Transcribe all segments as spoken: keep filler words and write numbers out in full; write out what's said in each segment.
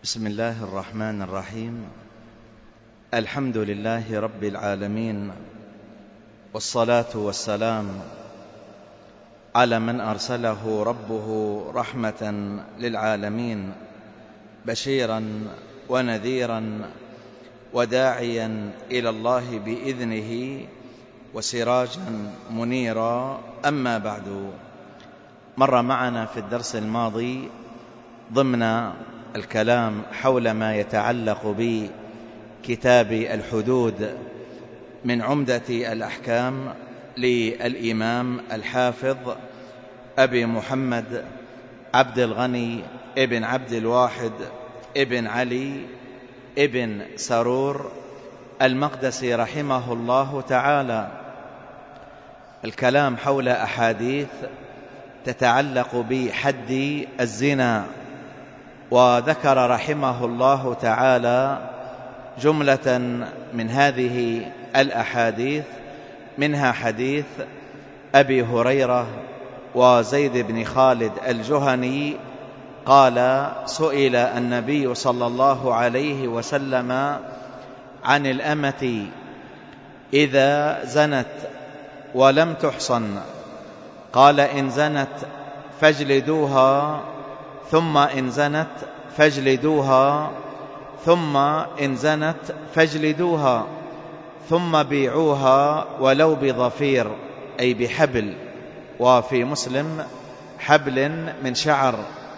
بسم الله الرحمن الرحيم. الحمد لله رب العالمين، والصلاة والسلام على من أرسله ربه رحمة للعالمين، بشيرا ونذيرا وداعيا إلى الله بإذنه وسراجا منيرا. أما بعد، مر معنا في الدرس الماضي ضمن الكلام حول ما يتعلق بكتاب الحدود من عمدة الأحكام للإمام الحافظ أبي محمد عبد الغني ابن عبد الواحد ابن علي ابن سرور المقدسي رحمه الله تعالى، الكلام حول أحاديث تتعلق بحد الزنا. وذكر رحمه الله تعالى جملة من هذه الأحاديث، منها حديث أبي هريرة وزيد بن خالد الجهني قال: سئل النبي صلى الله عليه وسلم عن الأمة إذا زنت ولم تحصن، قال: إن زنت فاجلدوها، ثم إن زنت فاجلدوها، ثم إن زنت فاجلدوها، ثم بيعوها ولو بضفير، أي بحبل، وفي مسلم حبل من شعر.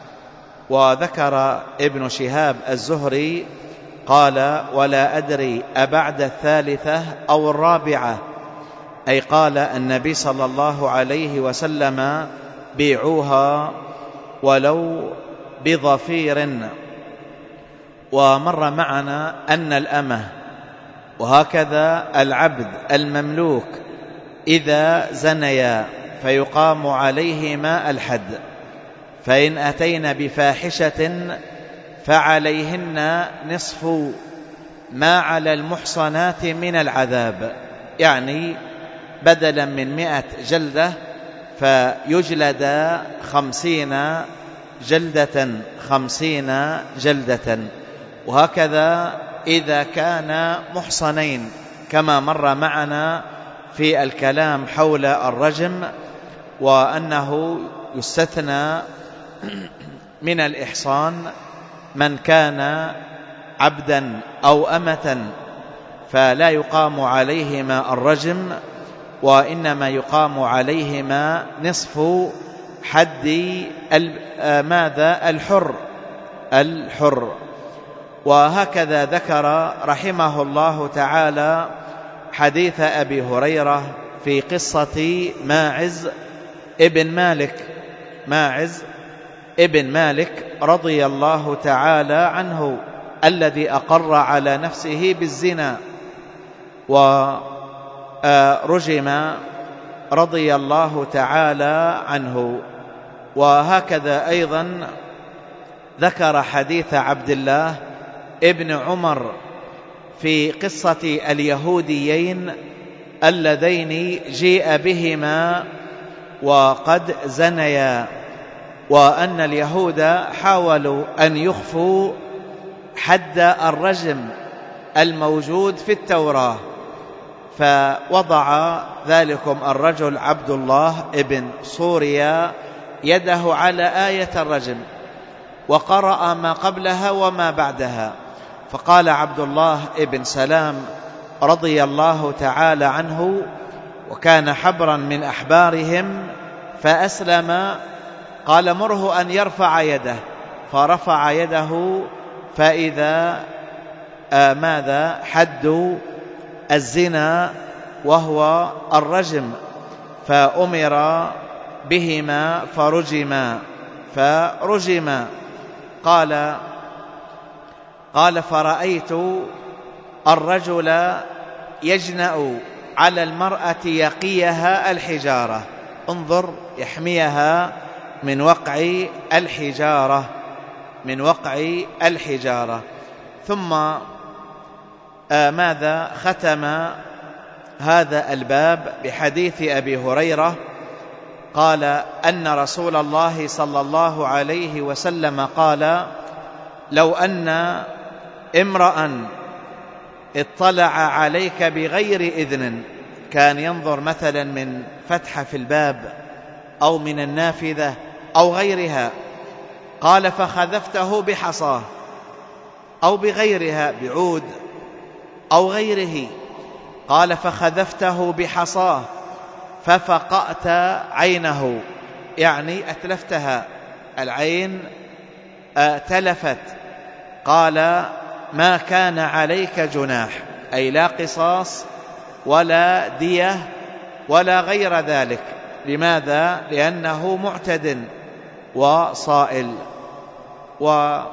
وذكر ابن شهاب الزهري قال: ولا أدري أبعد الثالثة أو الرابعة، أي قال النبي صلى الله عليه وسلم: بيعوها ولو بضفير. ومر معنا أن الأمة وهكذا العبد المملوك إذا زنيا فيقام عليهما الحد، فإن أتينا بفاحشة فعليهن نصف ما على المحصنات من العذاب، يعني بدلا من مئة جلدة فيجلد خمسين جلدة خمسين جلدة. وهكذا إذا كان محصنين، كما مر معنا في الكلام حول الرجم، وأنه يستثنى من الإحصان من كان عبدا أو أمة، فلا يقام عليهما الرجم، وإنما يقام عليهما نصف حد ماذا الحر الحر. وهكذا ذكر رحمه الله تعالى حديث أبي هريرة في قصة ماعز ابن مالك ماعز ابن مالك رضي الله تعالى عنه، الذي أقر على نفسه بالزنا ورجم رضي الله تعالى عنه. وهكذا أيضا ذكر حديث عبد الله ابن عمر في قصة اليهوديين اللذين جيء بهما وقد زنيا، وأن اليهود حاولوا أن يخفوا حد الرجم الموجود في التوراة، فوضع ذلكم الرجل عبد الله ابن سوريا يده على آية الرجم، وقرأ ما قبلها وما بعدها، فقال عبد الله ابن سلام رضي الله تعالى عنه، وكان حبرا من أحبارهم فأسلم، قال: مره أن يرفع يده، فرفع يده، فإذا آه ماذا حد الزنا وهو الرجم، فأمر بهما فرجما فرجما قال قال فرأيت الرجل يجنأ على المرأة يقيها الحجارة، انظر، يحميها من وقع الحجارة من وقع الحجارة. ثم آه ماذا ختم هذا الباب بحديث أبي هريرة قال أن رسول الله صلى الله عليه وسلم قال: لو أن امرأ اطلع عليك بغير إذن، كان ينظر مثلا من فتحة في الباب أو من النافذة أو غيرها، قال فخذفته بحصاه أو بغيرها بعود أو غيره، قال فخذفته بحصاه ففقأت عينه، يعني أتلفتها، العين تلفت، قال ما كان عليك جناح، أي لا قصاص ولا دية ولا غير ذلك. لماذا؟ لأنه معتد وصائل. وبقي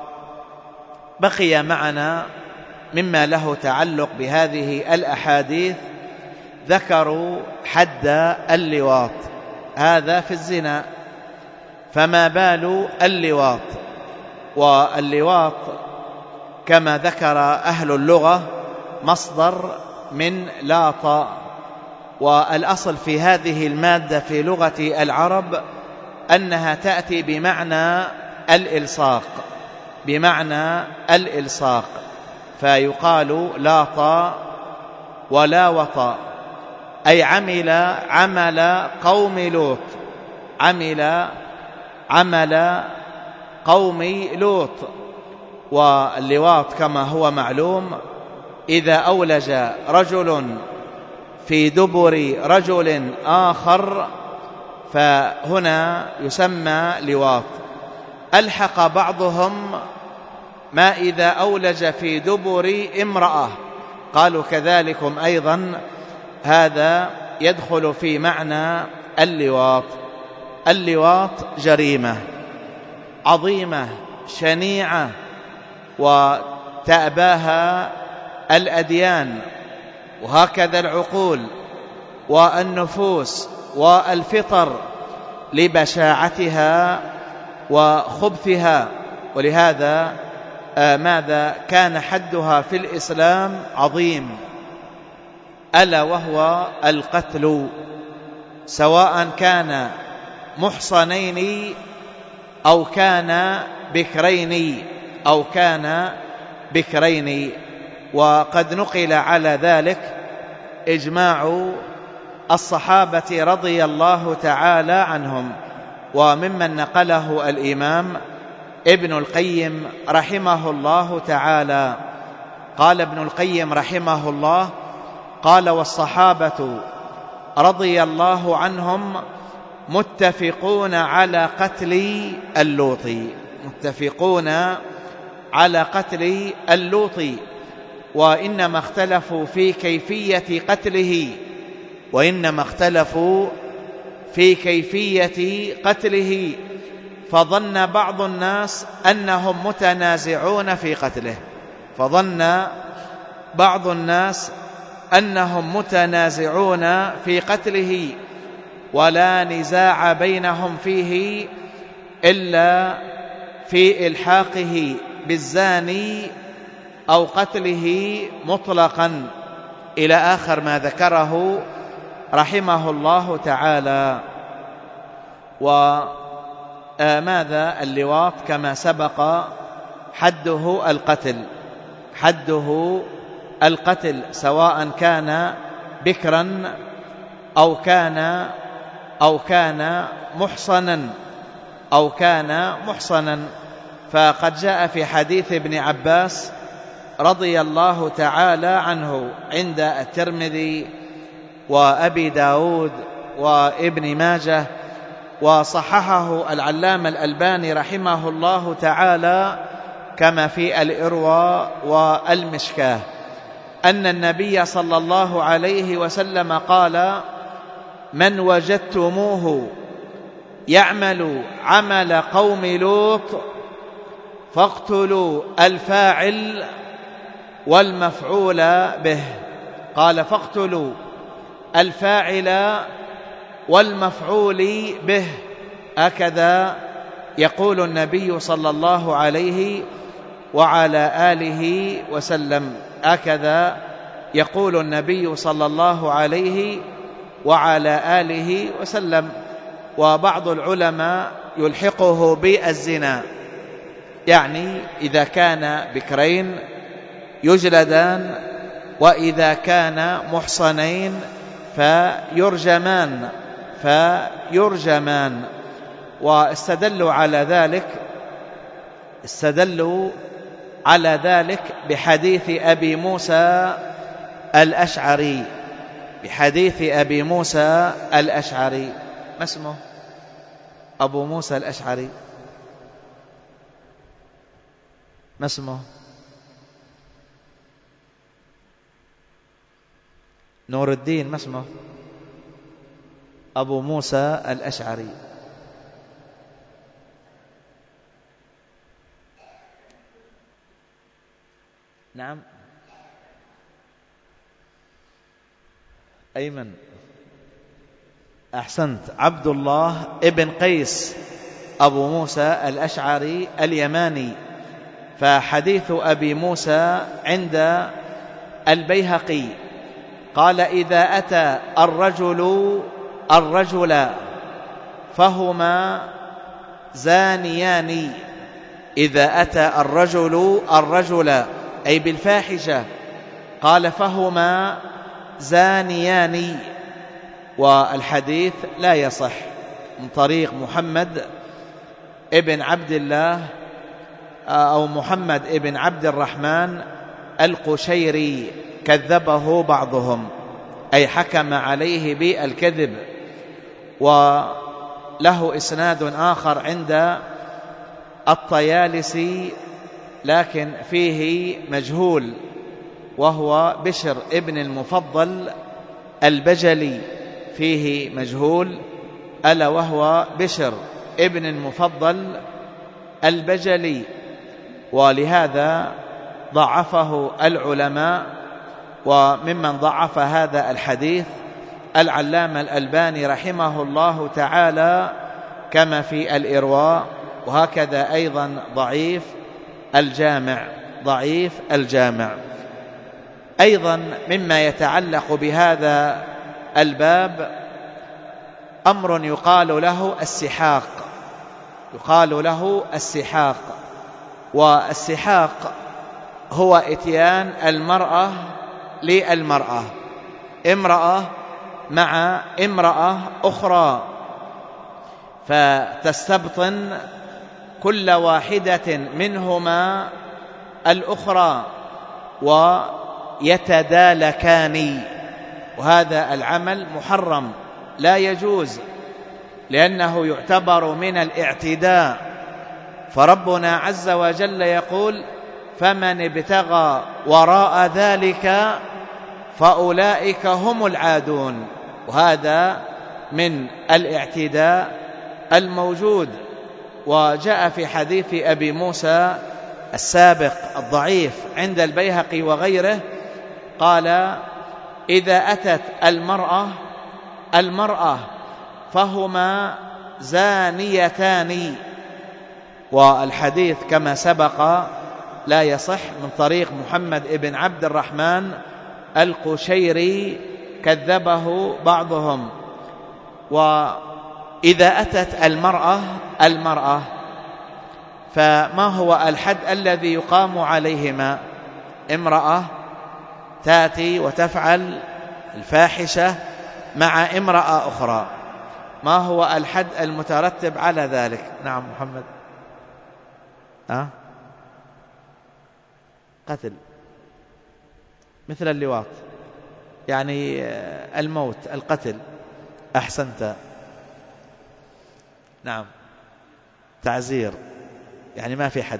معنا مما له تعلق بهذه الأحاديث، ذكروا حد اللواط، هذا في الزنا، فما بال اللواط؟ واللواط كما ذكر أهل اللغة مصدر من لاط، والأصل في هذه المادة في لغة العرب أنها تأتي بمعنى الإلصاق، بمعنى الإلصاق، فيقال لاط ولاوط، أي عمل عمل قوم لوط، عمل عمل قوم لوط. واللواط كما هو معلوم إذا أولج رجل في دبر رجل آخر فهنا يسمى لواط. ألحق بعضهم ما إذا أولج في دبر امرأة، قالوا كذلكم أيضا هذا يدخل في معنى اللواط. اللواط جريمة عظيمة شنيعة وتأباها الأديان، وهكذا العقول والنفوس والفطر لبشاعتها وخبثها. ولهذا آه ماذا كان حدها في الإسلام عظيم، ألا وهو القتل، سواء كان محصنين أو كان بكرين أو كان بكرين. وقد نقل على ذلك إجماع الصحابة رضي الله تعالى عنهم، وممن نقله الإمام ابن القيم رحمه الله تعالى. قال ابن القيم رحمه الله: قال والصحابة رضي الله عنهم متفقون على قتل اللوط، متفقون على قتل اللوط، وإنما اختلفوا في كيفية قتله، وإنما اختلفوا في كيفية قتله، فظن بعض الناس أنهم متنازعون في قتله، فظن بعض الناس أنهم متنازعون في قتله، ولا نزاع بينهم فيه إلا في إلحاقه بالزاني أو قتله مطلقا، إلى آخر ما ذكره رحمه الله تعالى. وماذا اللواط كما سبق حده القتل، حده القتل، سواء كان بكرا أو كان أو كان محصنا أو كان محصنا. فقد جاء في حديث ابن عباس رضي الله تعالى عنه عند الترمذي وأبي داود وابن ماجه، وصححه العلامة الألباني رحمه الله تعالى كما في الإرواء والمشكاه، أن النبي صلى الله عليه وسلم قال: من وجدتموه يعمل عمل قوم لوط فاقتلوا الفاعل والمفعول به. قال: فاقتلوا الفاعل والمفعول به. هكذا يقول النبي صلى الله عليه وعلى آله وسلم، هكذا يقول النبي صلى الله عليه وعلى آله وسلم. وبعض العلماء يلحقه بالزنا، يعني إذا كان بكرين يجلدان، وإذا كان محصنين فيرجمان فيرجمان واستدلوا على ذلك استدلوا على ذلك بحديث أبي موسى الأشعري بحديث أبي موسى الأشعري. ما اسمه أبو موسى الأشعري؟ ما اسمه؟ نور الدين. ما اسمه؟ أبو موسى الأشعري. نعم أيمن، أحسنت، عبد الله ابن قيس أبو موسى الأشعري اليماني. فحديث أبي موسى عند البيهقي قال: إذا أتى الرجل الرجل فهما زانيان. إذا أتى الرجل الرجل أي بالفاحشة، قال: فهما زانيان. والحديث لا يصح من طريق محمد ابن عبد الله أو محمد ابن عبد الرحمن القشيري، كذبه بعضهم أي حكم عليه بالكذب. وله إسناد آخر عند الطيالسي لكن فيه مجهول، وهو بشر ابن المفضل البجلي، فيه مجهول ألا وهو بشر ابن المفضل البجلي، ولهذا ضعفه العلماء. وممن ضعف هذا الحديث العلامة الألباني رحمه الله تعالى كما في الإرواء، وهكذا أيضا ضعيف الجامع ضعيف الجامع. أيضا مما يتعلق بهذا الباب أمر يقال له السحاق يقال له السحاق والسحاق هو إتيان المرأة للمرأة، امرأة مع امرأة أخرى، فتستبطن كل واحدة منهما الأخرى ويتدالكان، وهذا العمل محرم لا يجوز، لأنه يعتبر من الاعتداء. فربنا عز وجل يقول: فمن ابتغى وراء ذلك فأولئك هم العادون، وهذا من الاعتداء الموجود. وجاء في حديث أبي موسى السابق الضعيف عند البيهقي وغيره قال: إذا أتت المرأة المرأة فهما زانيتان. والحديث كما سبق لا يصح من طريق محمد ابن عبد الرحمن القشيري، كذبه بعضهم. وإذا أتت المرأة المرأة فما هو الحد الذي يقام عليهما؟ امرأة تأتي وتفعل الفاحشة مع امرأة أخرى، ما هو الحد المترتب على ذلك؟ نعم محمد. أه؟ قتل مثل اللواط، يعني الموت، القتل. أحسنت. نعم، تعزير، يعني ما في حد.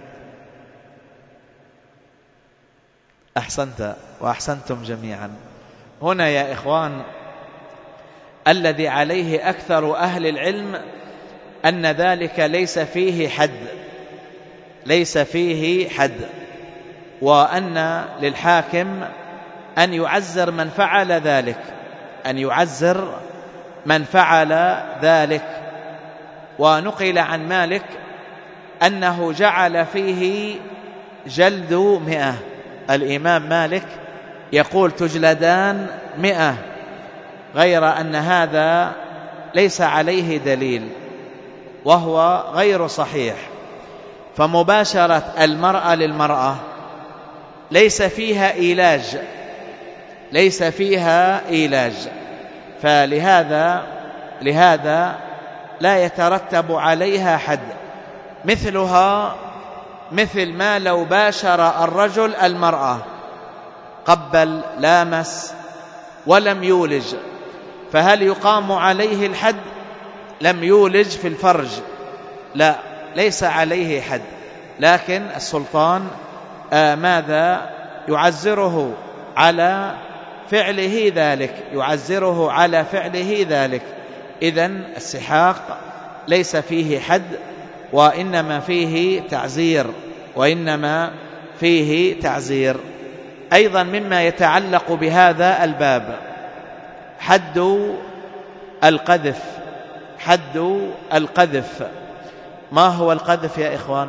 أحسنت وأحسنتم جميعا. هنا يا إخوان الذي عليه أكثر أهل العلم أن ذلك ليس فيه حد ليس فيه حد وأن للحاكم أن يعزر من فعل ذلك أن يعزر من فعل ذلك. ونقل عن مالك أنه جعل فيه جلد مئة. الإمام مالك يقول تجلدان مئة، غير أن هذا ليس عليه دليل وهو غير صحيح. فمباشرة المرأة للمرأة ليس فيها إيلاج، ليس فيها إيلاج، فلهذا لهذا لا يترتب عليها حد. مثلها مثل ما لو باشر الرجل المرأة، قبل، لامس، ولم يولج، فهل يقام عليه الحد؟ لم يولج في الفرج، لا، ليس عليه حد، لكن السلطان آه ماذا يعزره على فعله ذلك، يعزره على فعله ذلك. إذن السحاق ليس فيه حد، وإنما فيه تعزير، وإنما فيه تعزير. أيضا مما يتعلق بهذا الباب حد القذف. حد القذف، ما هو القذف يا إخوان؟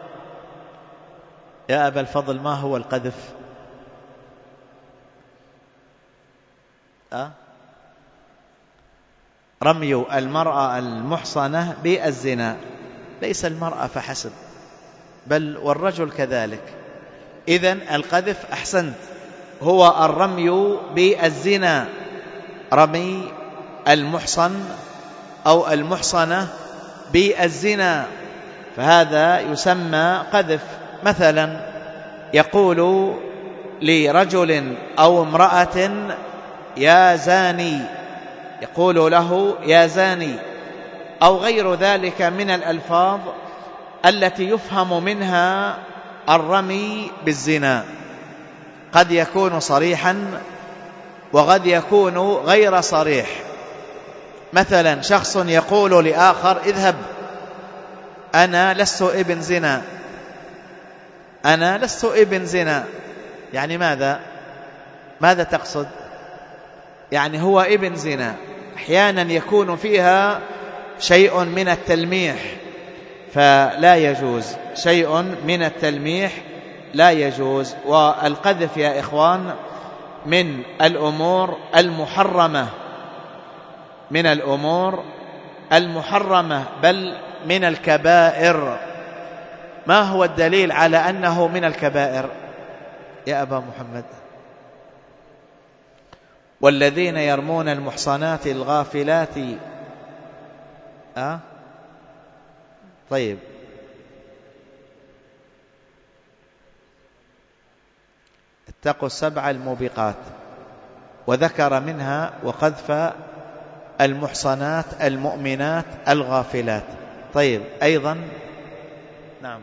يا أبا الفضل، ما هو القذف؟ أه؟ رمي المرأة المحصنة بالزنا، ليس المرأة فحسب، بل والرجل كذلك. إذن القذف أحسنت، هو الرمي بالزنا، رمي المحصن أو المحصنة بالزنا، فهذا يسمى قذف. مثلا يقول لرجل أو امرأة يا زاني، يقول له يا زاني، أو غير ذلك من الألفاظ التي يفهم منها الرمي بالزنا، قد يكون صريحا وقد يكون غير صريح. مثلا شخص يقول لآخر اذهب، أنا لست ابن زنا، أنا لست ابن زنا، يعني ماذا؟ ماذا تقصد؟ يعني هو ابن زنا. أحيانا يكون فيها شيء من التلميح، فلا يجوز، شيء من التلميح لا يجوز. والقذف يا إخوان من الأمور المحرمة، من الأمور المحرمة، بل من الكبائر. ما هو الدليل على أنه من الكبائر يا أبا محمد؟ والذين يرمون المحصنات الغافلات أه؟ طيب، اتقوا السبع الموبقات، وذكر منها وقذف المحصنات المؤمنات الغافلات. طيب، أيضا نعم،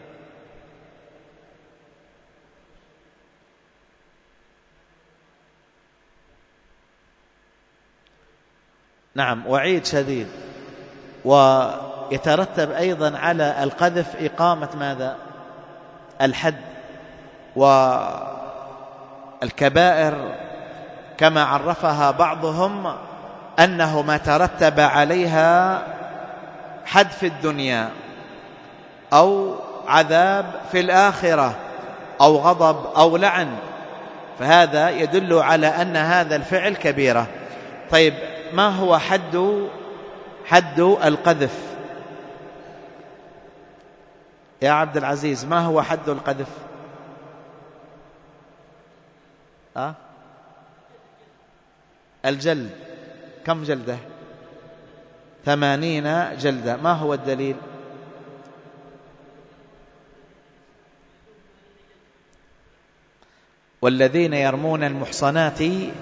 نعم، وعيد شديد. ويترتب أيضا على القذف إقامة ماذا؟ الحد. والكبائر كما عرفها بعضهم أنه ما ترتب عليها حد في الدنيا أو عذاب في الآخرة أو غضب أو لعن، فهذا يدل على أن هذا الفعل كبيرة. طيب، ما هو حد حد القذف يا عبد العزيز؟ ما هو حد القذف؟ أه؟ الجلد. كم جلدة؟ ثمانين جلدة. ما هو الدليل؟ والذين يرمون المحصنات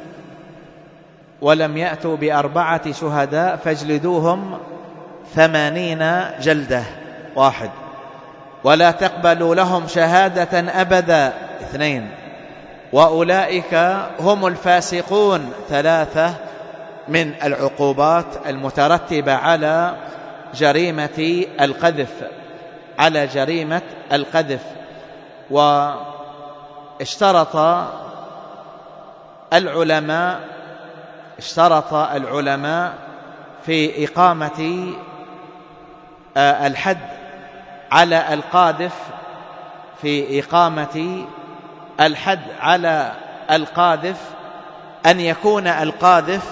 ولم يأتوا بأربعة شهداء فاجلدوهم ثمانين جلدة. واحد. ولا تقبلوا لهم شهادة أبدا. اثنين. وأولئك هم الفاسقون. ثلاثة. من العقوبات المترتبة على جريمة القذف، على جريمة القذف. واشترط العلماء اشترط العلماء في إقامة الحد على القاذف، في إقامة الحد على القاذف أن يكون القاذف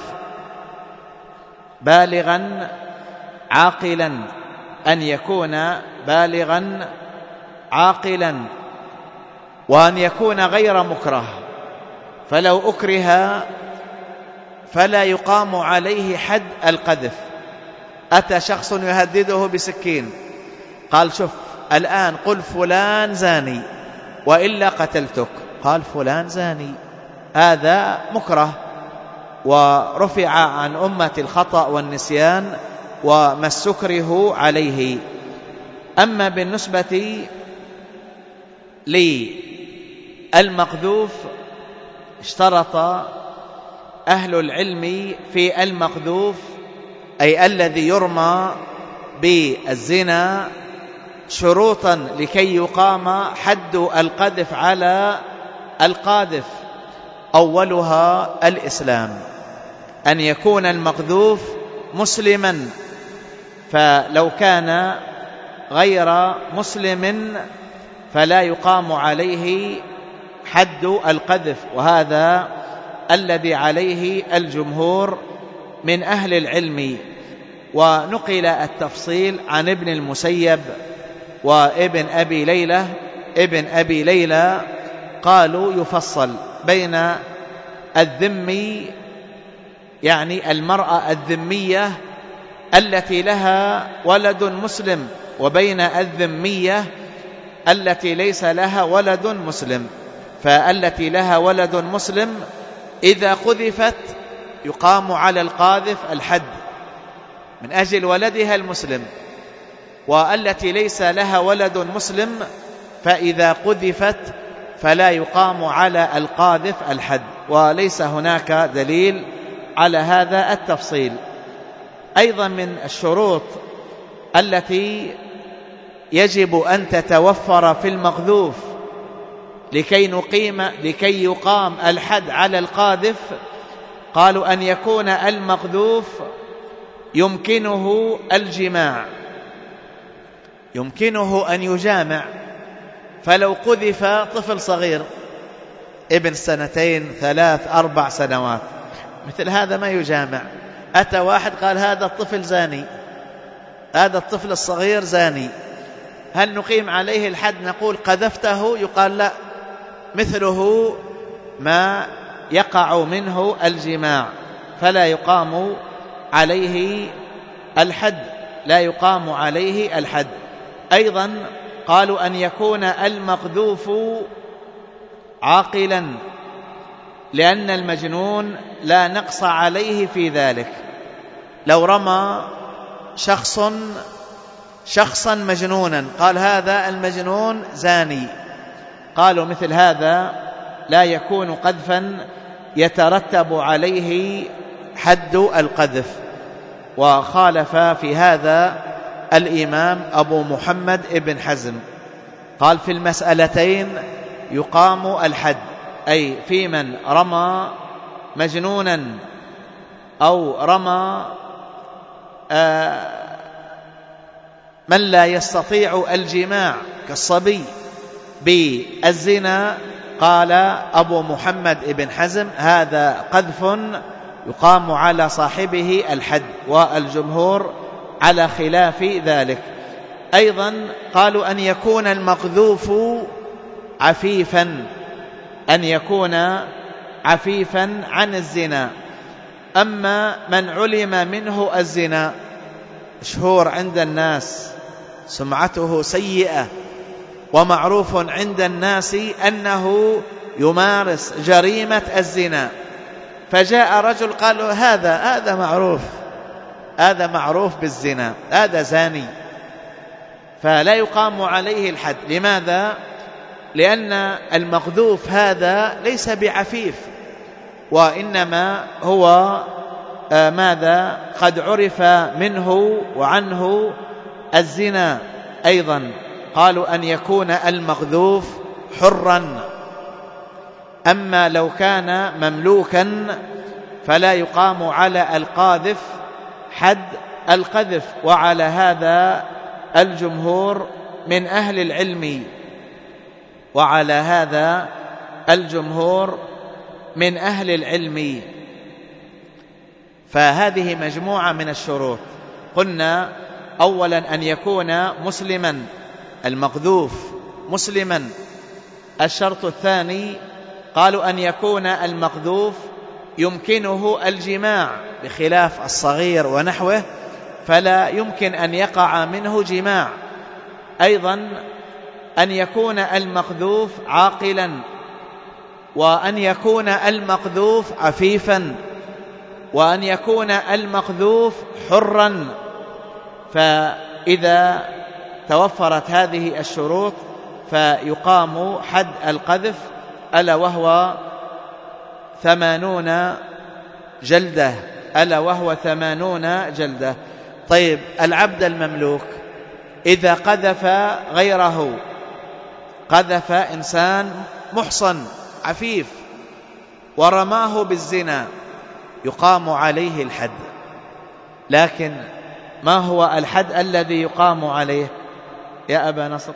بالغا عاقلا، أن يكون بالغا عاقلا، وأن يكون غير مكره، فلو أكره فلا يقام عليه حد القذف. أتى شخص يهدده بسكين، قال شوف الآن قل فلان زاني وإلا قتلتك، قال فلان زاني، هذا مكره، ورفع عن أمة الخطأ والنسيان وما استكره عليه. أما بالنسبة للمقذوف، اشترط أهل العلم في المقذوف أي الذي يرمى بالزنا شروطا لكي يقام حد القذف على القاذف. أولها الإسلام، أن يكون المقذوف مسلما، فلو كان غير مسلم فلا يقام عليه حد القذف، وهذا الذي عليه الجمهور من أهل العلم. ونقل التفصيل عن ابن المسيب وابن أبي ليلى ابن أبي ليلى قالوا يفصل بين الذمي، يعني المرأة الذمية التي لها ولد مسلم، وبين الذمية التي ليس لها ولد مسلم. فالتي لها ولد مسلم إذا قذفت يقام على القاذف الحد من أجل ولدها المسلم، والتي ليس لها ولد مسلم فإذا قذفت فلا يقام على القاذف الحد، وليس هناك دليل على هذا التفصيل. أيضا من الشروط التي يجب أن تتوفر في المقذوف لكي نقيم لكي يقام الحد على القاذف، قالوا أن يكون المقذوف يمكنه الجماع، يمكنه أن يجامع. فلو قذف طفل صغير ابن سنتين ثلاث أربع سنوات، مثل هذا ما يجامع. أتى واحد قال هذا الطفل زاني، هذا الطفل الصغير زاني، هل نقيم عليه الحد نقول قذفته؟ يقال لا، مثله ما يقع منه الجماع، فلا يقام عليه الحد، لا يقام عليه الحد. أيضا قالوا أن يكون المقذوف عاقلا، لأن المجنون لا نقص عليه في ذلك. لو رمى شخص شخصا مجنونا قال هذا المجنون زاني، قالوا مثل هذا لا يكون قذفا يترتب عليه حد القذف. وخالف في هذا الإمام أبو محمد ابن حزم، قال في المسألتين يقام الحد، أي في من رمى مجنونا أو رمى آه من لا يستطيع الجماع كالصبي بالزنا. قال أبو محمد ابن حزم هذا قذف يقام على صاحبه الحد، والجمهور على خلاف ذلك. أيضا قالوا أن يكون المقذوف عفيفا، أن يكون عفيفا عن الزنا. أما من علم منه الزنا مشهور عند الناس، سمعته سيئة، ومعروف عند الناس أنه يمارس جريمة الزنا، فجاء رجل قال هذا هذا معروف، هذا معروف بالزنا، هذا زاني، فلا يقام عليه الحد. لماذا؟ لأن المقذوف هذا ليس بعفيف، وإنما هو آه ماذا قد عرف منه وعنه الزنا. أيضا قالوا أن يكون المقذوف حرا، أما لو كان مملوكا فلا يقام على القاذف حد القذف، وعلى هذا الجمهور من أهل العلم، وعلى هذا الجمهور من أهل العلم. فهذه مجموعة من الشروط. قلنا أولا أن يكون مسلما المقذوف، مسلما. الشرط الثاني قالوا أن يكون المقذوف يمكنه الجماع، بخلاف الصغير ونحوه فلا يمكن أن يقع منه جماع. أيضا أن يكون المقذوف عاقلا، وأن يكون المقذوف عفيفا، وأن يكون المقذوف حرا. فإذا توفرت هذه الشروط فيقام حد القذف، ألا وهو ثمانون جلدة ألا وهو ثمانون جلدة. طيب العبد المملوك إذا قذف غيره، قذف إنسان محصن عفيف ورماه بالزنا، يقام عليه الحد. لكن ما هو الحد الذي يقام عليه يا أبا نصر؟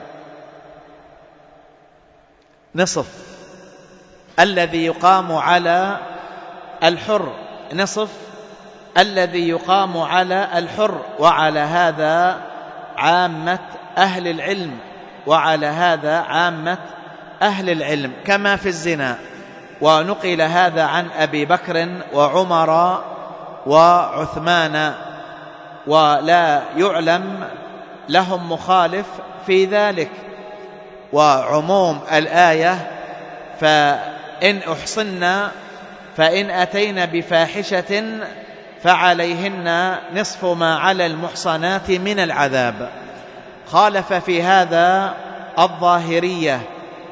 نصف الذي يقام على الحر، نصف الذي يقام على الحر. وعلى هذا عامة أهل العلم، وعلى هذا عامة أهل العلم كما في الزنا. ونقل هذا عن أبي بكر وعمر وعثمان، ولا يعلم لهم مخالف في ذلك. وعموم الآية فإن أحصنا فإن أتينا بفاحشة فعليهن نصف ما على المحصنات من العذاب. خالف في هذا الظاهرية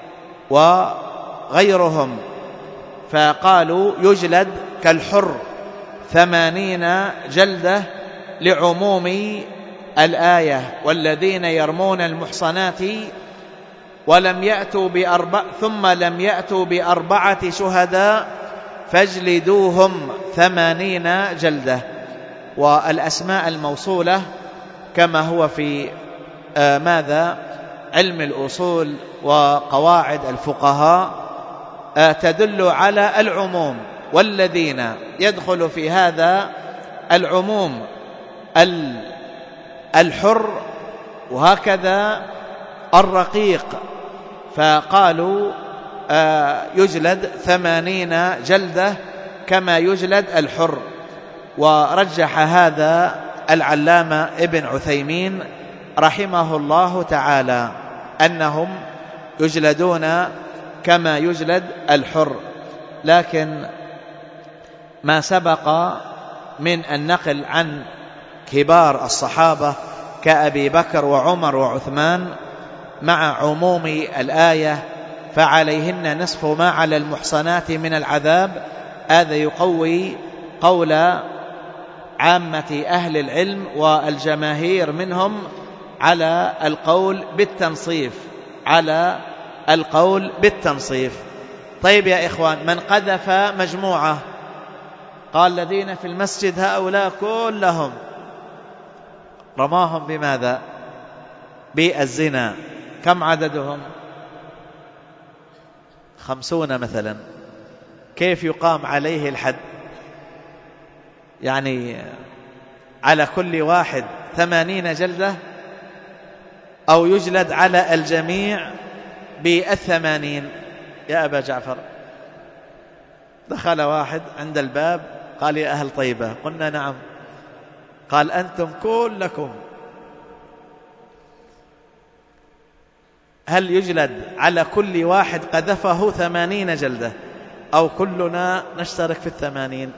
وغيرهم، فقالوا يجلد كالحر ثمانين جلدة لعموم الآية. والذين يرمون المحصنات ولم يأتوا بأربع ثم لم يأتوا بأربعة شهداء فاجلدوهم ثمانين جلدة. والأسماء الموصولة كما هو في آه ماذا علم الأصول وقواعد الفقهاء آه تدل على العموم، والذين يدخل في هذا العموم الحر وهكذا الرقيق. فقالوا آه يجلد ثمانين جلدة كما يجلد الحر. ورجح هذا العلامة ابن عثيمين رحمه الله تعالى أنهم يجلدون كما يجلد الحر. لكن ما سبق من النقل عن كبار الصحابة كأبي بكر وعمر وعثمان مع عموم الآية فعليهن نصف ما على المحصنات من العذاب، هذا يقوي قول عامة أهل العلم والجماهير منهم على القول بالتنصيف، على القول بالتنصيف. طيب يا إخوان، من قذف مجموعة قال الذين في المسجد هؤلاء كلهم رماهم بماذا؟ بالزنا، كم عددهم؟ خمسون مثلا. كيف يقام عليه الحد؟ يعني على كل واحد ثمانين جلدة، أو يجلد على الجميع بالثمانين؟ يا أبا جعفر، دخل واحد عند الباب قال يا أهل طيبة، قلنا نعم، قال أنتم كلكم، هل يجلد على كل واحد قذفه ثمانين جلدة أو كلنا نشترك في الثمانين؟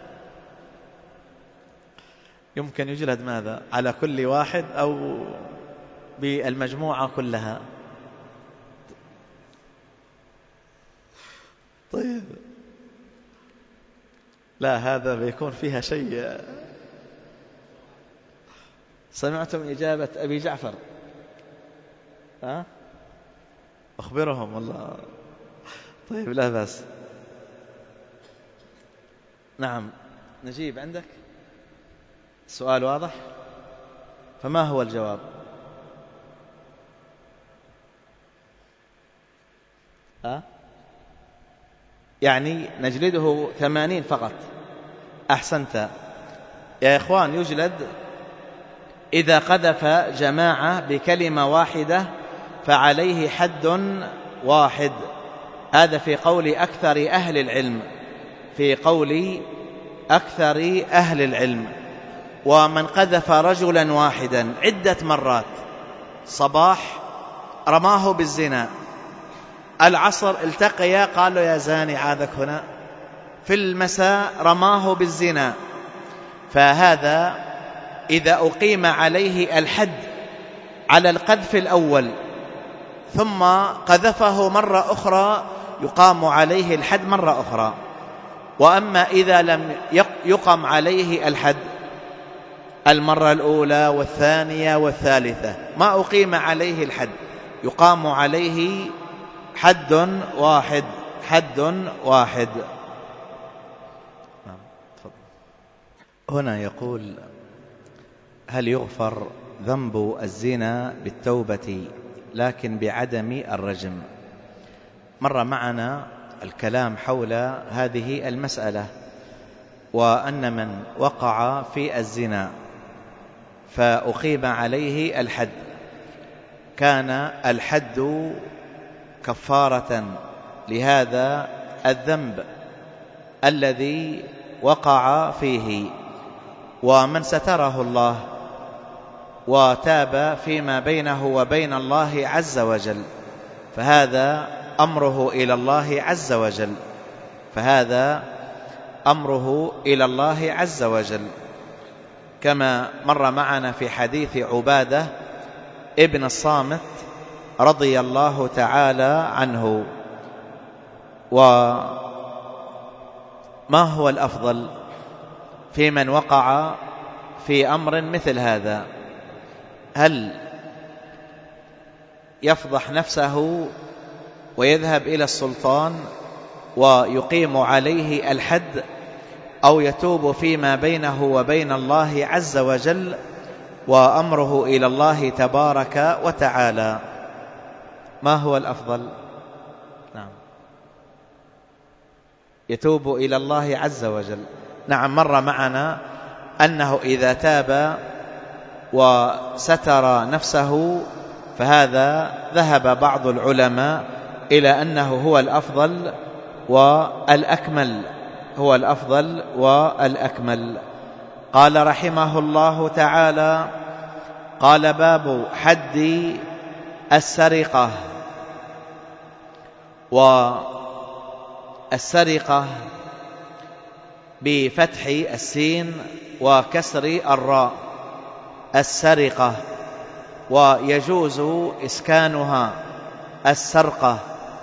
يمكن يجلد ماذا؟ على كل واحد أو بالمجموعة كلها؟ طيب لا، هذا بيكون فيها شيء. سمعتم إجابة أبي جعفر؟ ها؟ أخبرهم والله. طيب لا بأس. نعم نجيب، عندك السؤال واضح؟ فما هو الجواب؟ ها؟ يعني نجلده ثمانين فقط. أحسنت يا إخوان. يجلد إذا قذف جماعة بكلمة واحدة فعليه حد واحد. هذا في قول أكثر أهل العلم، في قول أكثر أهل العلم. ومن قذف رجلا واحدا عدة مرات، صباح رماه بالزنا، العصر التقيا قالوا يا زاني عاذك هنا، في المساء رماه بالزنا، فهذا إذا أقيم عليه الحد على القذف الأول ثم قذفه مرة أخرى يقام عليه الحد مرة أخرى. وأما إذا لم يقم عليه الحد المرة الأولى والثانية والثالثة، ما أقيم عليه الحد، يقام عليه حد واحد، حد واحد. هنا يقول: هل يغفر ذنب الزنا بالتوبة لكن بعدم الرجم؟ مر معنا الكلام حول هذه المسألة، وأن من وقع في الزنا فأقيم عليه الحد كان الحد كفارة لهذا الذنب الذي وقع فيه. ومن ستره الله وتاب فيما بينه وبين الله عز وجل فهذا أمره إلى الله عز وجل، فهذا أمره إلى الله عز وجل، كما مر معنا في حديث عبادة ابن الصامت رضي الله تعالى عنه. وما هو الأفضل في من وقع في أمر مثل هذا؟ هل يفضح نفسه ويذهب إلى السلطان ويقيم عليه الحد، أو يتوب فيما بينه وبين الله عز وجل وأمره إلى الله تبارك وتعالى؟ ما هو الأفضل؟ نعم، يتوب إلى الله عز وجل. نعم، مر معنا أنه إذا تاب وستر نفسه فهذا ذهب بعض العلماء إلى أنه هو الأفضل والأكمل، هو الأفضل والأكمل. قال رحمه الله تعالى: قال: باب حد السرقة. والسرقة بفتح السين وكسر الراء، السرقة، ويجوز إسكانها السرقة،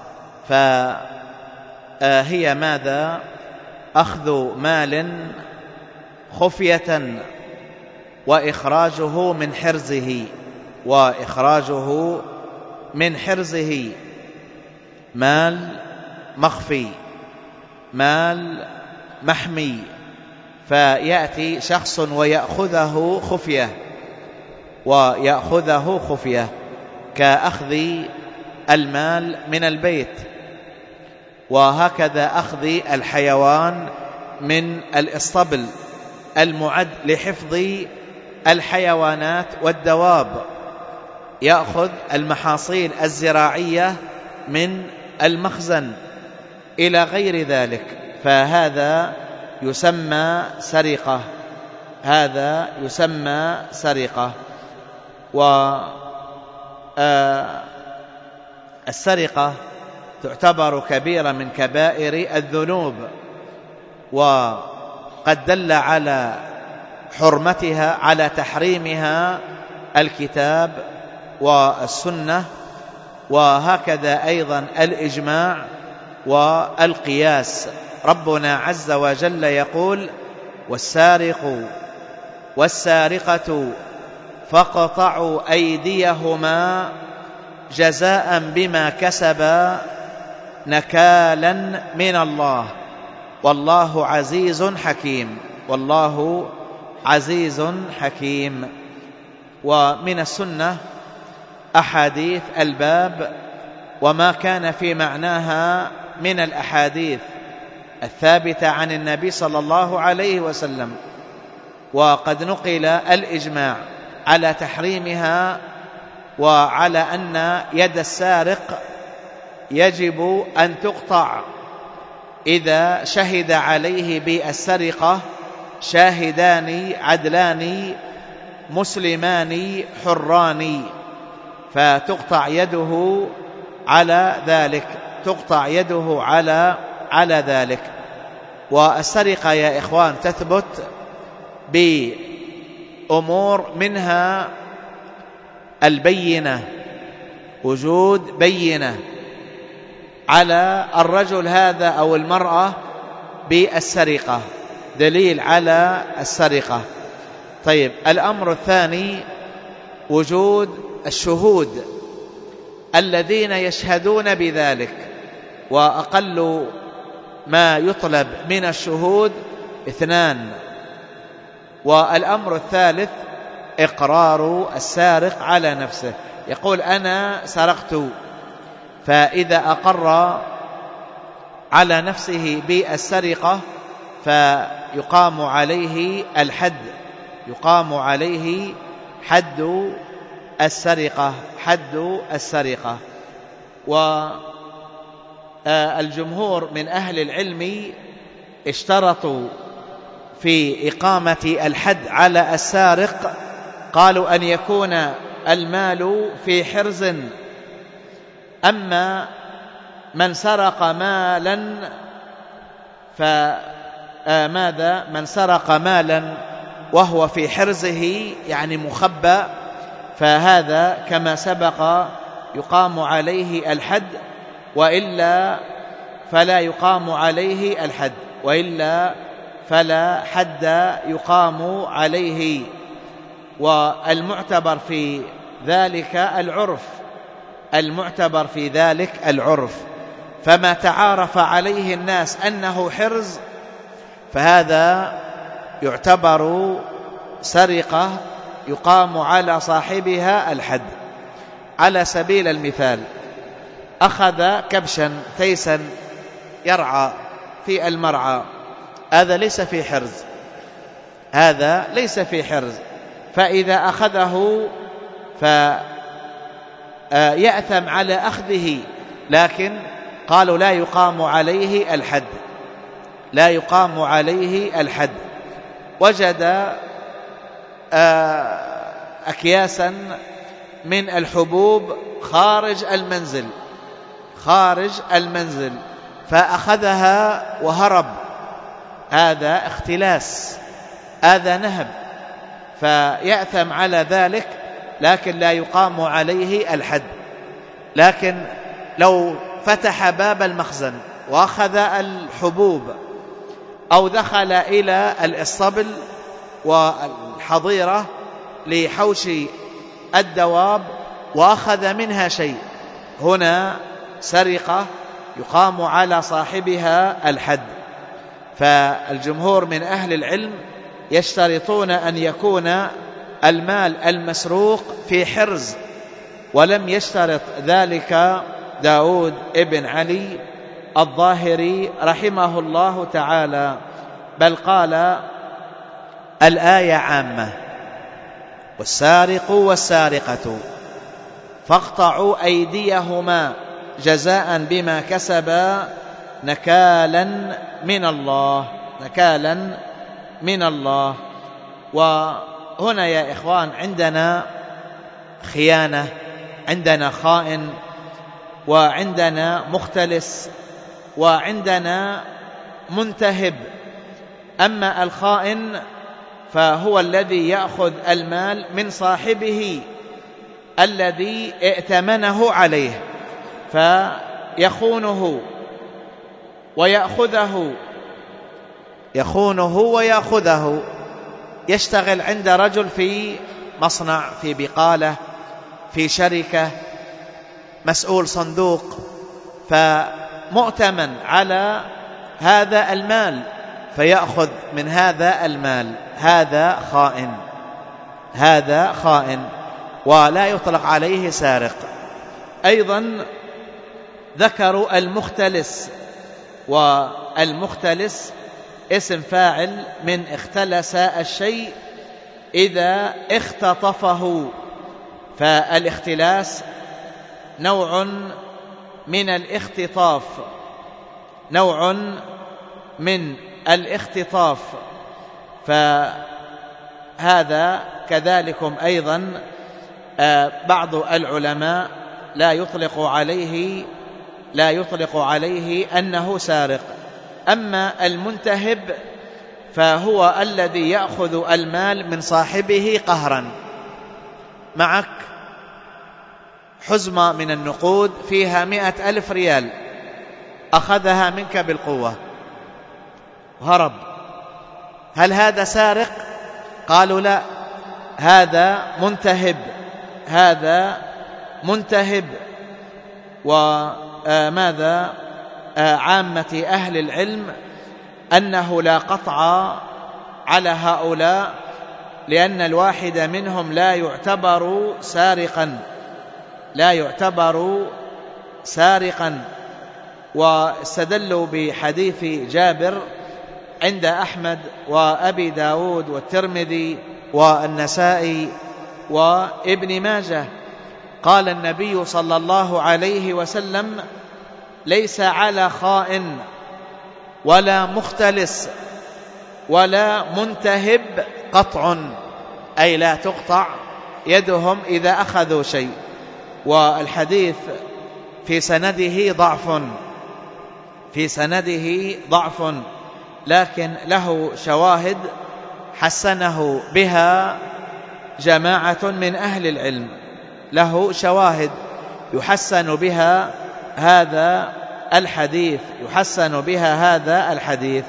فهي ماذا؟ أخذ مال خفية وإخراجه من حرزه، وإخراجه من حرزه، مال مخفي، مال محمي، فيأتي شخص ويأخذه خفية، ويأخذه خفية كأخذ المال من البيت، وهكذا أخذ الحيوان من الإسطبل المعد لحفظ الحيوانات والدواب، يأخذ المحاصيل الزراعية من المخزن إلى غير ذلك، فهذا يسمى سرقة، هذا يسمى سرقة. والسرقة تعتبر كبيرة من كبائر الذنوب، وقد دل على حرمتها، على تحريمها، الكتاب والسنة، وهكذا أيضا الإجماع والقياس. ربنا عز وجل يقول: والسارق والسارقة فاقطعوا أيديهما جزاء بما كسبا نكالا من الله والله عزيز حكيم، والله عزيز حكيم. ومن السنة أحاديث الباب وما كان في معناها من الأحاديث الثابتة عن النبي صلى الله عليه وسلم، وقد نقل الإجماع على تحريمها وعلى أن يد السارق يجب أن تقطع إذا شهد عليه بالسرقة شاهدان عدلان مسلمان حران، فتقطع يده على ذلك، تقطع يده على على ذلك. والسرقة يا إخوان تثبت بأمور منها البينة، وجود بينة على الرجل هذا أو المرأة بالسرقة، دليل على السرقة. طيب، الأمر الثاني وجود الشهود الذين يشهدون بذلك، وأقل ما يطلب من الشهود اثنان. والأمر الثالث إقرار السارق على نفسه، يقول أنا سرقت، فإذا أقر على نفسه بالسرقة فيقام عليه الحد، يقام عليه حد السرقة، حد السرقة. والجمهور من أهل العلم اشترطوا في إقامة الحد على السارق، قالوا أن يكون المال في حرز. أما من سرق مالا فماذا؟ من سرق مالا وهو في حرزه يعني مخبى، فهذا كما سبق يقام عليه الحد، وإلا فلا يقام عليه الحد، وإلا فلا حد يقام عليه. والمعتبر في ذلك العرف، المعتبر في ذلك العرف، فما تعارف عليه الناس أنه حرز فهذا يعتبر سرقة يقام على صاحبها الحد. على سبيل المثال، أخذ كبشا تيسا يرعى في المرعى، هذا ليس في حرز، هذا ليس في حرز، فإذا أخذه فيأثم على أخذه، لكن قالوا لا يقام عليه الحد، لا يقام عليه الحد. وجد أكياسا من الحبوب خارج المنزل، خارج المنزل، فأخذها وهرب، هذا اختلاس، هذا نهب، فيأثم على ذلك، لكن لا يقام عليه الحد. لكن لو فتح باب المخزن وأخذ الحبوب، أو دخل إلى الإصطبل والحظيرة لحوش الدواب وأخذ منها شيء، هنا سرقة يقام على صاحبها الحد. فالجمهور من أهل العلم يشترطون أن يكون المال المسروق في حرز، ولم يشترط ذلك داود ابن علي الظاهري رحمه الله تعالى، بل قال الآية عامة: والسارق والسارقة فاقطعوا أيديهما جزاء بما كسبا نكالا من الله، نكالا من الله. وهنا يا إخوان عندنا خيانة، عندنا خائن، وعندنا مختلس، وعندنا منتهب. أما الخائن فهو الذي يأخذ المال من صاحبه الذي ائتمنه عليه، فيخونه ويأخذه، يخونه ويأخذه. يشتغل عند رجل في مصنع، في بقالة، في شركة، مسؤول صندوق، فمؤتمن على هذا المال، فيأخذ من هذا المال، هذا خائن، هذا خائن، ولا يطلق عليه سارق. أيضا ذكروا المختلس، والمختلس اسم فاعل من اختلس الشيء إذا اختطفه، فالاختلاس نوع من الاختطاف، نوع من الاختطاف، فهذا كذلكم أيضا بعض العلماء لا يطلق عليه لا يطلق عليه أنه سارق. أما المنتهب فهو الذي يأخذ المال من صاحبه قهرا. معك حزمة من النقود فيها مئة ألف ريال، أخذها منك بالقوة وهرب، هل هذا سارق؟ قالوا لا، هذا منتهب، هذا منتهب. وماذا عامة أهل العلم أنه لا قطع على هؤلاء، لأن الواحد منهم لا يعتبر سارقا، لا يعتبر سارقا. واستدلوا بحديث جابر عند أحمد وأبي داود والترمذي والنسائي وابن ماجه، قال النبي صلى الله عليه وسلم: ليس على خائن ولا مختلس ولا منتهب قطع، أي لا تقطع يدهم إذا أخذوا شيء. والحديث في سنده ضعف، في سنده ضعف، لكن له شواهد حسنه بها جماعة من أهل العلم، له شواهد يحسن بها هذا الحديث، يحسن بها هذا الحديث.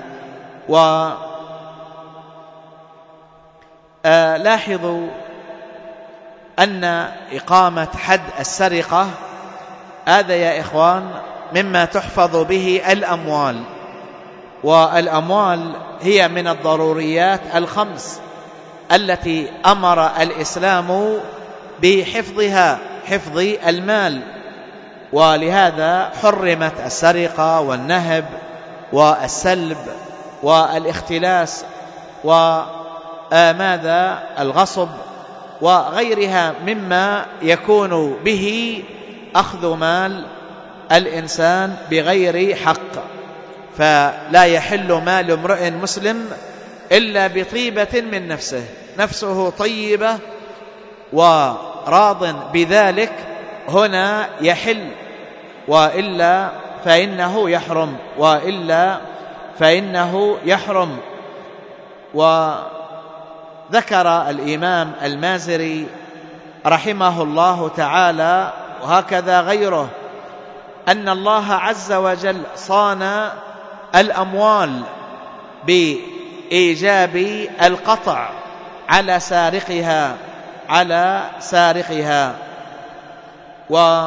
ولاحظوا أن إقامة حد السرقة هذا يا إخوان مما تحفظ به الأموال، والأموال هي من الضروريات الخمس التي أمر الإسلام بحفظها، حفظ المال، ولهذا حرمت السرقة والنهب والسلب والاختلاس وماذا الغصب وغيرها مما يكون به أخذ مال الإنسان بغير حق. فلا يحل مال امرئ مسلم إلا بطيبة من نفسه، نفسه طيبة وراض بذلك هنا يحل، وإلا فإنه يحرم، وإلا فإنه يحرم. وذكر الإمام المازري رحمه الله تعالى وهكذا غيره أن الله عز وجل صان الأموال بإيجاب القطع على سارقها، على سارقها. و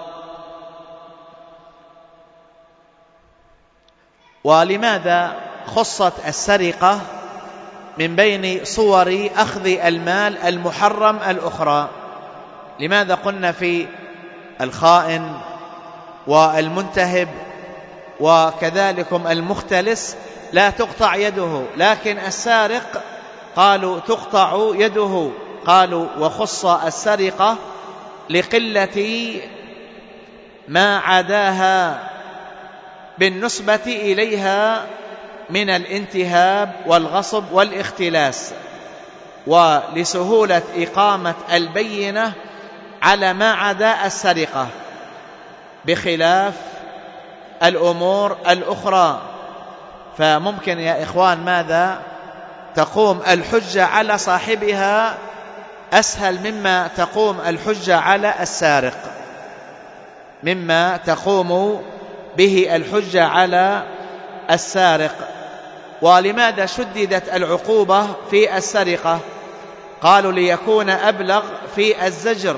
ولماذا خصت السرقة من بين صور أخذ المال المحرم الأخرى؟ لماذا قلنا في الخائن والمنتهب وكذلكم المختلس لا تقطع يده، لكن السارق قالوا تقطع يده؟ قالوا وخص السرقة لقلة ما عداها بالنسبة إليها من الانتهاب والغصب والاختلاس، ولسهولة إقامة البينة على ما عدا السرقة، بخلاف الأمور الأخرى. فممكن يا إخوان ماذا تقوم الحجة على صاحبها أسهل مما تقوم الحجة على السارق، مما تقوم به الحجة على السارق. ولماذا شددت العقوبة في السرقة؟ قالوا ليكون أبلغ في الزجر،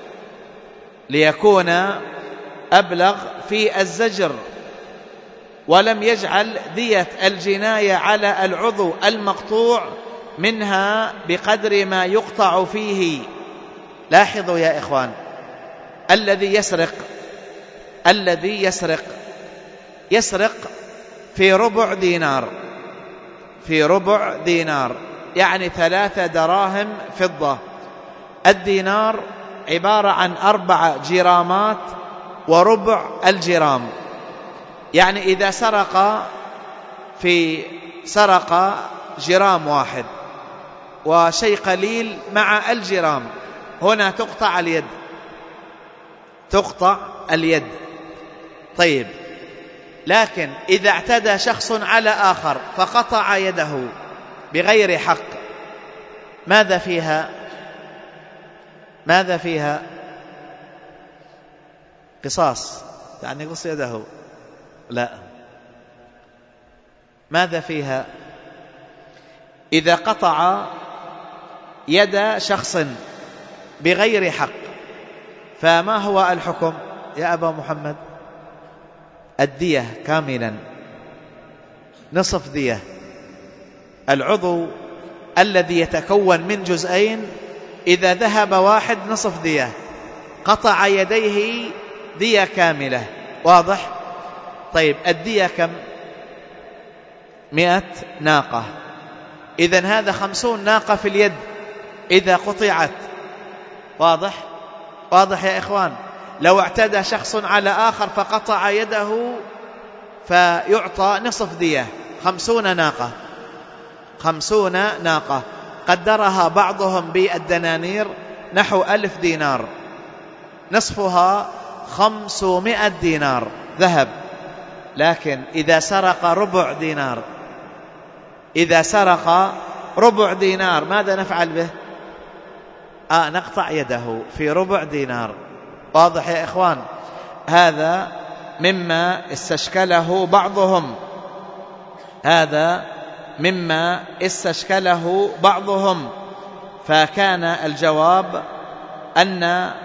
ليكون أبلغ في الزجر، ولم يجعل دية الجناية على العضو المقطوع منها بقدر ما يقطع فيه. لاحظوا يا إخوان، الذي يسرق الذي يسرق يسرق في ربع دينار، في ربع دينار يعني ثلاثة دراهم فضة. الدينار عبارة عن أربع جرامات وربع الجرام. يعني إذا سرق في سرق جرام واحد وشيء قليل مع الجرام، هنا تقطع اليد، تقطع اليد. طيب، لكن إذا اعتدى شخص على آخر فقطع يده بغير حق، ماذا فيها؟ ماذا فيها؟ قصاص، يعني يقص يده؟ لا. ماذا فيها؟ إذا قطع يد شخص بغير حق فما هو الحكم يا أبا محمد؟ الدية كاملا، نصف دية. العضو الذي يتكون من جزئين إذا ذهب واحد نصف دية، قطع يديه دية كاملة. واضح؟ طيب، الدية كم؟ مئة ناقة. إذن هذا خمسون ناقة في اليد إذا قطعت. واضح؟ واضح يا إخوان؟ لو اعتدى شخص على آخر فقطع يده فيعطى نصف دية، خمسون ناقة. خمسون ناقة قدرها بعضهم بالدنانير نحو ألف دينار، نصفها خمسمائة دينار ذهب. لكن إذا سرق ربع دينار، إذا سرق ربع دينار ماذا نفعل به؟ آه نقطع يده في ربع دينار. واضح يا إخوان؟ هذا مما استشكله بعضهم، هذا مما استشكله بعضهم. فكان الجواب أن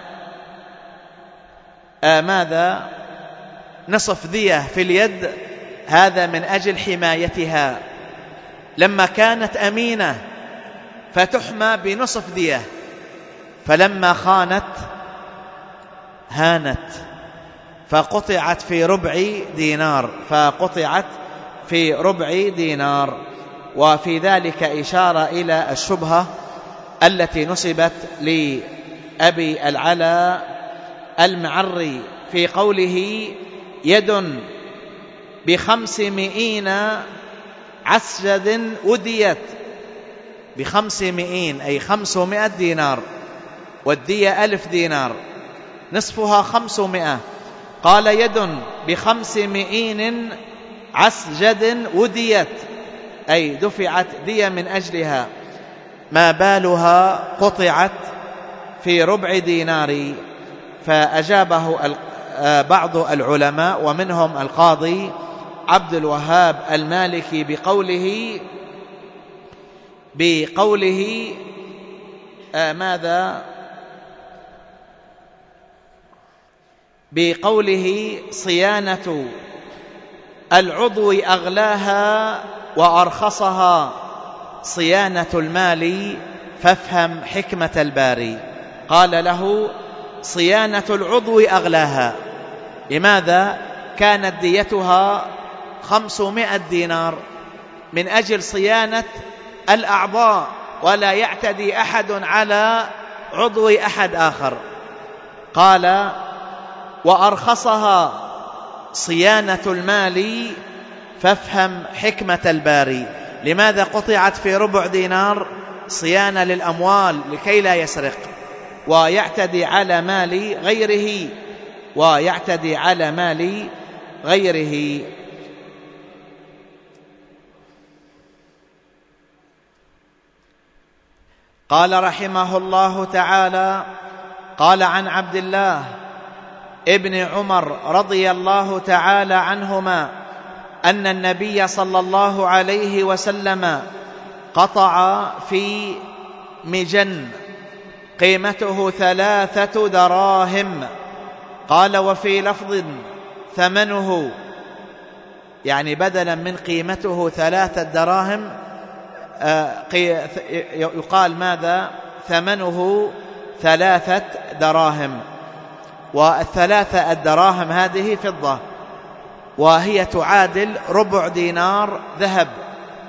آه ماذا؟ نصف دية في اليد، هذا من أجل حمايتها، لما كانت أمينة فتحمى بنصف دية، فلما خانت هانت فقطعت في ربع دينار، فقطعت في ربع دينار. وفي ذلك إشارة إلى الشبهة التي نسبت لأبي العلا المعري في قوله يد بخمسمائين عسجد وديت، بخمسمائين أي خمسمائة دينار، والدية ألف دينار، نصفها خمسمائة. قال يد بخمسمائين عسجد وديت، أي دفعت دية من أجلها، ما بالها قطعت في ربع دينار. فأجابه بعض العلماء ومنهم القاضي عبد الوهاب المالكي بقوله بقوله آه ماذا بقوله صيانة العضو أغلاها وأرخصها صيانة المال، فافهم حكمة الباري. قال له صيانة العضو أغلاها، لماذا؟ كانت ديتها خمسمائة دينار من أجل صيانة الأعضاء، ولا يعتدي أحد على عضو أحد آخر. قال وأرخصها صيانة المال، فافهم حكمة الباري. لماذا قطعت في ربع دينار؟ صيانة للأموال لكي لا يسرق ويعتدي على مال غيره، ويعتدي على مال غيره. قال رحمه الله تعالى: قال عن عبد الله ابن عمر رضي الله تعالى عنهما أن النبي صلى الله عليه وسلم قطع في مجن قيمته ثلاثة دراهم. قال وفي لفظ ثمنه، يعني بدلا من قيمته ثلاثة دراهم يقال ماذا؟ ثمنه ثلاثة دراهم. والثلاثة الدراهم هذه فضة، وهي تعادل ربع دينار ذهب،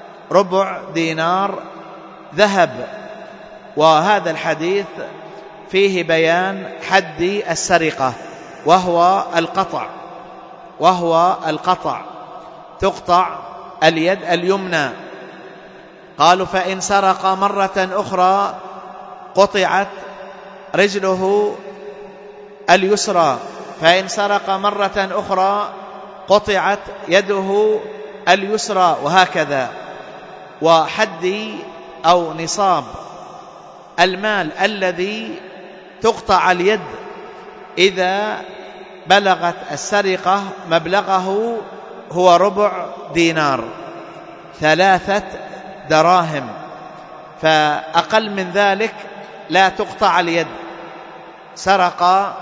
ربع دينار ذهب. وهذا الحديث فيه بيان حد السرقة، وهو القطع وهو القطع تقطع اليد اليمنى. قالوا فإن سرق مرة أخرى قطعت رجله اليسرى، فإن سرق مرة أخرى قطعت يده اليسرى، وهكذا. وحد أو نصاب المال الذي تقطع اليد إذا بلغت السرقة مبلغه هو ربع دينار، ثلاثة دراهم، فأقل من ذلك لا تقطع اليد. سرق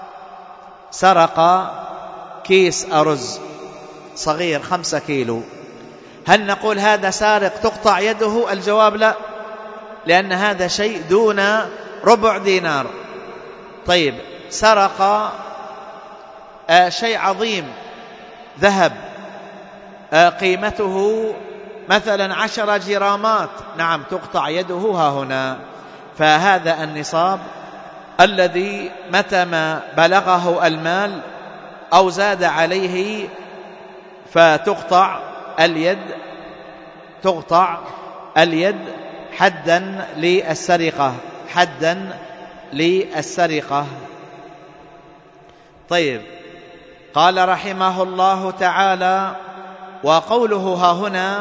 سرق كيس أرز صغير خمسة كيلو، هل نقول هذا سارق تقطع يده؟ الجواب لا، لأن هذا شيء دون ربع دينار. طيب سرق آه شيء عظيم، ذهب آه قيمته مثلا عشر جرامات، نعم تقطع يده ها هنا. فهذا النصاب الذي متى ما بلغه المال أو زاد عليه فتقطع اليد تقطع اليد حدا للسرقة حدا للسرقة. طيب قال رحمه الله تعالى: وقوله ها هنا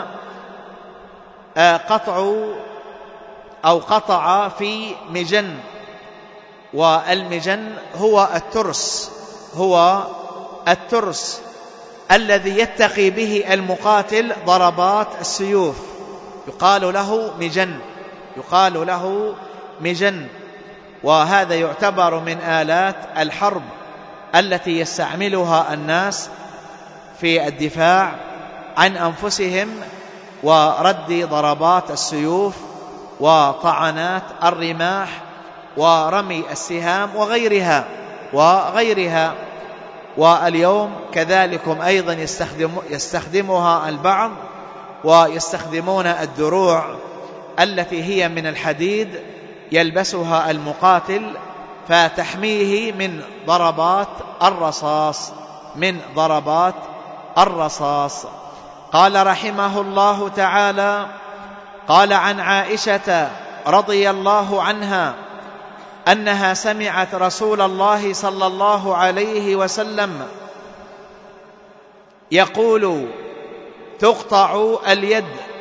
قطع أو قطع في مجن، والمجن هو الترس هو الترس الذي يتقي به المقاتل ضربات السيوف، يقال له مجن يقال له مجن وهذا يعتبر من آلات الحرب التي يستعملها الناس في الدفاع عن أنفسهم ورد ضربات السيوف وطعنات الرماح ورمي السهام وغيرها وغيرها واليوم كذلكم أيضا يستخدم يستخدمها البعض، ويستخدمون الدروع التي هي من الحديد يلبسها المقاتل فتحميه من ضربات الرصاص من ضربات الرصاص. قال رحمه الله تعالى: قال عن عائشة رضي الله عنها أنها سمعت رسول الله صلى الله عليه وسلم يقول: تقطع اليد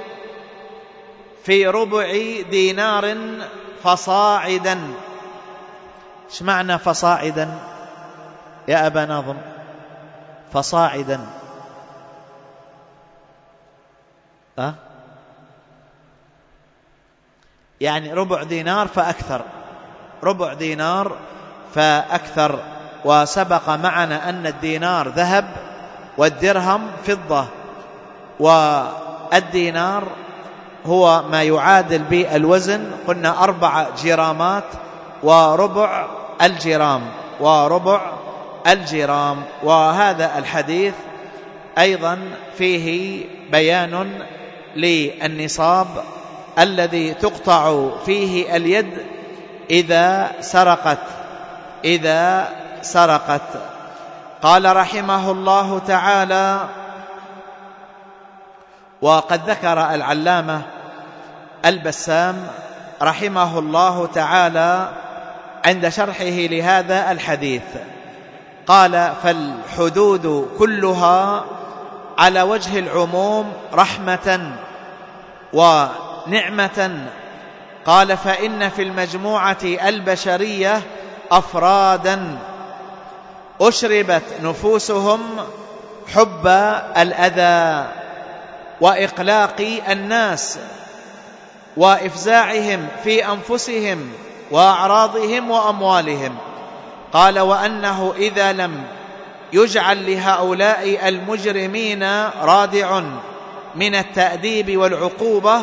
في ربع دينار فصاعدا. ايش معنى فصاعدا يا أبا ناظم؟ فصاعدا أه؟ يعني ربع دينار فأكثر ربع دينار فأكثر. وسبق معنا أن الدينار ذهب والدرهم فضة، والدينار هو ما يعادل بالوزن قلنا أربع جرامات وربع الجرام وربع الجرام. وهذا الحديث أيضا فيه بيان للنصاب الذي تقطع فيه اليد إذا سرقت إذا سرقت. قال رحمه الله تعالى: وقد ذكر العلامة البسام رحمه الله تعالى عند شرحه لهذا الحديث، قال: فالحدود كلها على وجه العموم رحمة ونعمة. قال: فإن في المجموعة البشرية أفرادا أشربت نفوسهم حب الأذى وإقلاق الناس وإفزاعهم في أنفسهم وأعراضهم وأموالهم. قال: وأنه إذا لم يجعل لهؤلاء المجرمين رادع من التأديب والعقوبة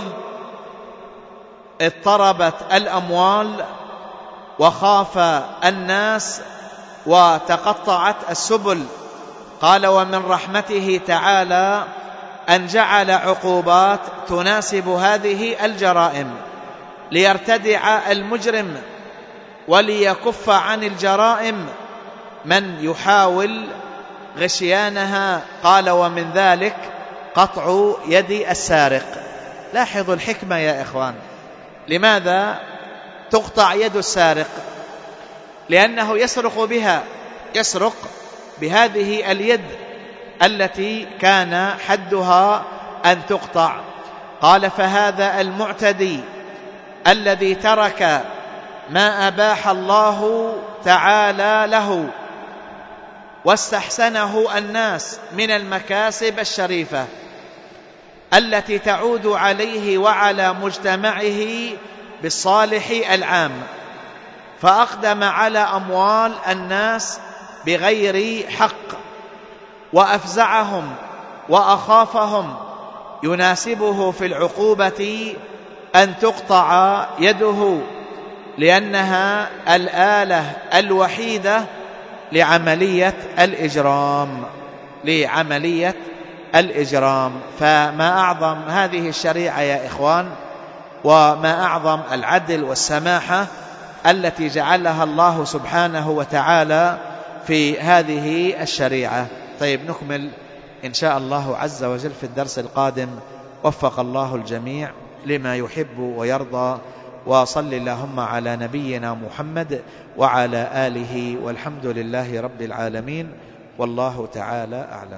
اضطربت الأموال وخاف الناس وتقطعت السبل. قال: ومن رحمته تعالى أن جعل عقوبات تناسب هذه الجرائم ليرتدع المجرم وليكف عن الجرائم من يحاول غشيانها. قال ومن ذلك قطع يد السارق. لاحظوا الحكمة يا إخوان، لماذا تقطع يد السارق؟ لأنه يسرق بها، يسرق بهذه اليد التي كان حدها أن تقطع. قال فهذا المعتدي الذي ترك ما أباح الله تعالى له واستحسنه الناس من المكاسب الشريفة التي تعود عليه وعلى مجتمعه بالصالح العام، فأقدم على أموال الناس بغير حق وأفزعهم وأخافهم، يناسبه في العقوبة أن تقطع يده، لأنها الآلة الوحيدة لعملية الإجرام لعملية الإجرام. فما أعظم هذه الشريعة يا إخوان، وما أعظم العدل والسماحة التي جعلها الله سبحانه وتعالى في هذه الشريعة. طيب نكمل إن شاء الله عز وجل في الدرس القادم. وفق الله الجميع لما يحب ويرضى، وصل اللهم على نبينا محمد وعلى آله، والحمد لله رب العالمين، والله تعالى أعلم.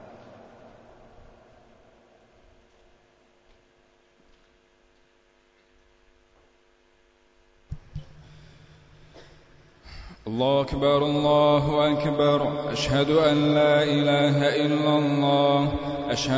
الله أكبر الله أكبر، أشهد أن لا إله إلا الله، أشهد